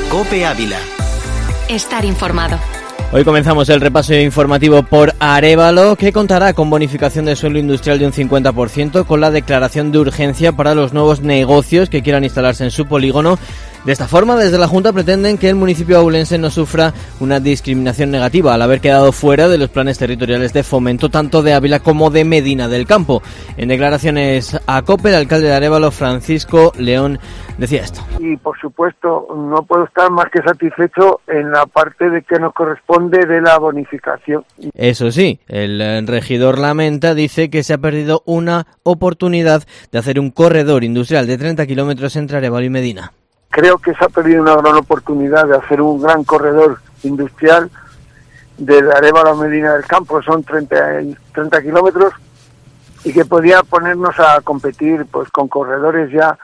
COPE Ávila. Estar informado. Hoy comenzamos el repaso informativo por Arévalo, que contará con bonificación de suelo industrial de un 50%, con la declaración de urgencia para los nuevos negocios que quieran instalarse en su polígono. De esta forma, desde la Junta pretenden que el municipio abulense no sufra una discriminación negativa al haber quedado fuera de los planes territoriales de fomento tanto de Ávila como de Medina del Campo. En declaraciones a COPE, el alcalde de Arévalo, Francisco León, decía esto. Y por supuesto no puedo estar más que satisfecho en la parte de que nos corresponde de la bonificación. Eso sí, el regidor lamenta, dice que se ha perdido una oportunidad de hacer un corredor industrial de 30 kilómetros entre Arévalo y Medina. Creo que se ha perdido una gran oportunidad de hacer un gran corredor industrial de Arévalo a Medina del Campo, son 30 kilómetros, y que podía ponernos a competir pues con corredores ya,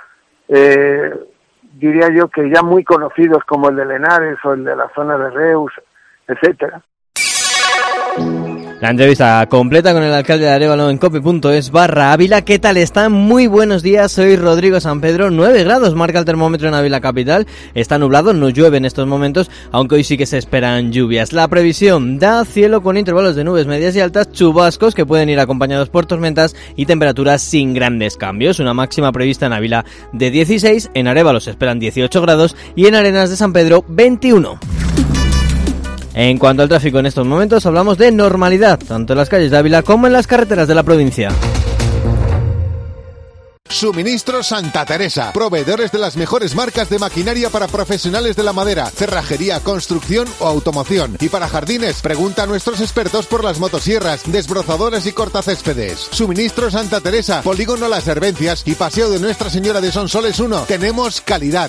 diría yo que ya muy conocidos como el de Lenares o el de la zona de Reus, etcétera. La entrevista completa con el alcalde de Arévalo en cope.es/Ávila. ¿Qué tal están? Muy buenos días, soy Rodrigo San Pedro. 9 grados marca el termómetro en Ávila capital. Está nublado, no llueve en estos momentos, aunque hoy sí que se esperan lluvias. La previsión da cielo con intervalos de nubes medias y altas, chubascos que pueden ir acompañados por tormentas y temperaturas sin grandes cambios. Una máxima prevista en Ávila de 16, en Arévalo se esperan 18 grados y en Arenas de San Pedro 21. En cuanto al tráfico en estos momentos, hablamos de normalidad, tanto en las calles de Ávila como en las carreteras de la provincia. Suministros Santa Teresa, proveedores de las mejores marcas de maquinaria para profesionales de la madera, cerrajería, construcción o automoción. Y para jardines, pregunta a nuestros expertos por las motosierras, desbrozadoras y cortacéspedes. Suministros Santa Teresa, Polígono Las Hervencias y Paseo de Nuestra Señora de Sonsoles 1. Tenemos calidad.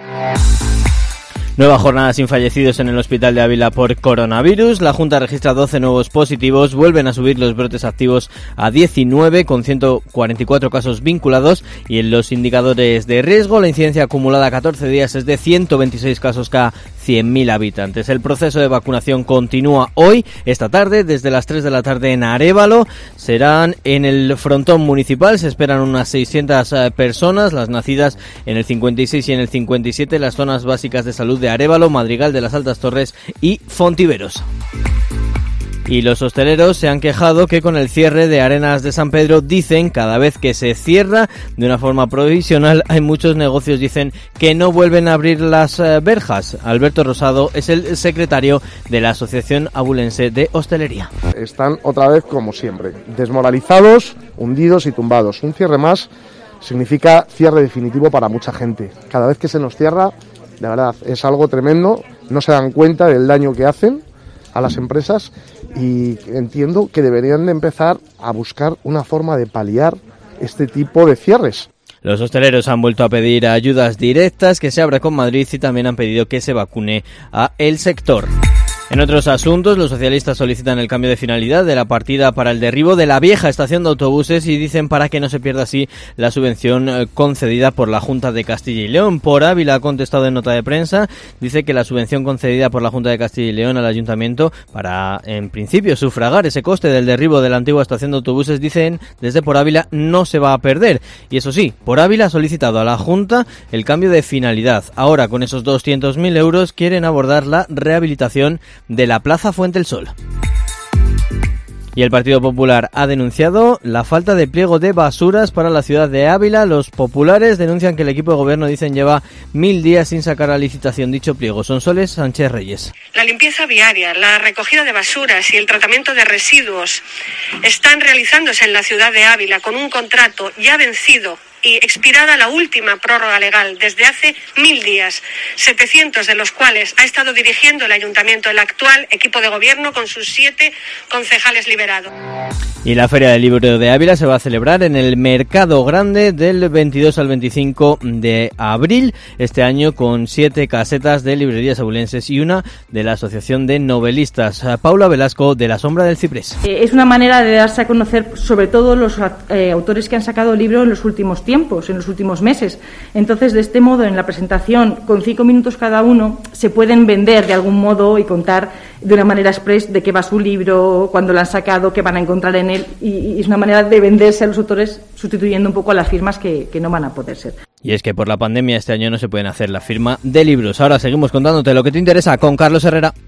Nueva jornada sin fallecidos en el hospital de Ávila por coronavirus. La Junta registra 12 nuevos positivos. Vuelven a subir los brotes activos a 19, con 144 casos vinculados. Y en los indicadores de riesgo, la incidencia acumulada a 14 días es de 126 casos cada 100.000 habitantes. El proceso de vacunación continúa hoy, esta tarde, desde las 3 de la tarde en Arévalo. Serán en el frontón municipal. Se esperan unas 600 personas, las nacidas en el 56 y en el 57, las zonas básicas de salud de Arévalo, Madrigal de las Altas Torres y Fontiveros. Y los hosteleros se han quejado que con el cierre de Arenas de San Pedro, dicen, cada vez que se cierra de una forma provisional, hay muchos negocios, dicen, que no vuelven a abrir las verjas. Alberto Rosado es el secretario de la Asociación Abulense de Hostelería. Están otra vez como siempre, desmoralizados, hundidos y tumbados. Un cierre más significa cierre definitivo para mucha gente. Cada vez que se nos cierra, de verdad, es algo tremendo, no se dan cuenta del daño que hacen a las empresas y entiendo que deberían de empezar a buscar una forma de paliar este tipo de cierres. Los hosteleros han vuelto a pedir ayudas directas, que se abra con Madrid, y también han pedido que se vacune a el sector. En otros asuntos, los socialistas solicitan el cambio de finalidad de la partida para el derribo de la vieja estación de autobuses y dicen para que no se pierda así la subvención concedida por la Junta de Castilla y León. Por Ávila ha contestado en nota de prensa, dice que la subvención concedida por la Junta de Castilla y León al Ayuntamiento para, en principio, sufragar ese coste del derribo de la antigua estación de autobuses, dicen desde Por Ávila, no se va a perder. Y eso sí, Por Ávila ha solicitado a la Junta el cambio de finalidad. Ahora, con esos 200.000 euros, quieren abordar la rehabilitación de la Plaza Fuente el Sol. Y el Partido Popular ha denunciado la falta de pliego de basuras para la ciudad de Ávila. Los populares denuncian que el equipo de gobierno, dicen, lleva 1000 días sin sacar a licitación dicho pliego. Sonsoles Sánchez Reyes. La limpieza viaria, la recogida de basuras y el tratamiento de residuos están realizándose en la ciudad de Ávila con un contrato ya vencido y expirada la última prórroga legal desde hace 1000 días, 700 de los cuales ha estado dirigiendo el ayuntamiento, el actual equipo de gobierno, con sus 7 concejales liberados. Y la Feria del Libro de Ávila se va a celebrar en el Mercado Grande del 22 al 25 de abril, este año con 7 casetas de librerías abulenses y una de la Asociación de Novelistas. Paula Velasco, de La Sombra del Ciprés. Es una manera de darse a conocer sobre todo los autores que han sacado libros en los últimos tiempos, en los últimos meses. Entonces, de este modo, en la presentación, con 5 minutos cada uno, se pueden vender de algún modo y contar de una manera express de qué va su libro, cuándo lo han sacado, qué van a encontrar en él, y es una manera de venderse a los autores sustituyendo un poco a las firmas que no van a poder ser. Y es que por la pandemia este año no se pueden hacer la firma de libros. Ahora seguimos contándote lo que te interesa con Carlos Herrera.